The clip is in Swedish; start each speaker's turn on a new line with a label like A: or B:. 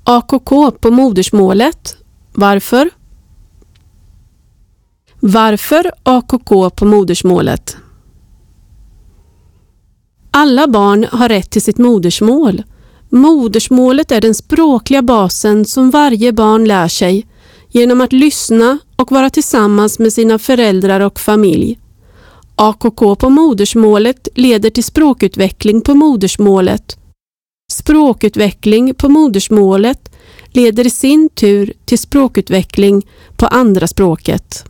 A: AKK på modersmålet. Varför? Varför AKK på modersmålet? Alla barn har rätt till sitt modersmål. Modersmålet är den språkliga basen som varje barn lär sig genom att lyssna och vara tillsammans med sina föräldrar och familj. AKK på modersmålet leder till språkutveckling på modersmålet. Språkutveckling på modersmålet leder i sin tur till språkutveckling på andra språket.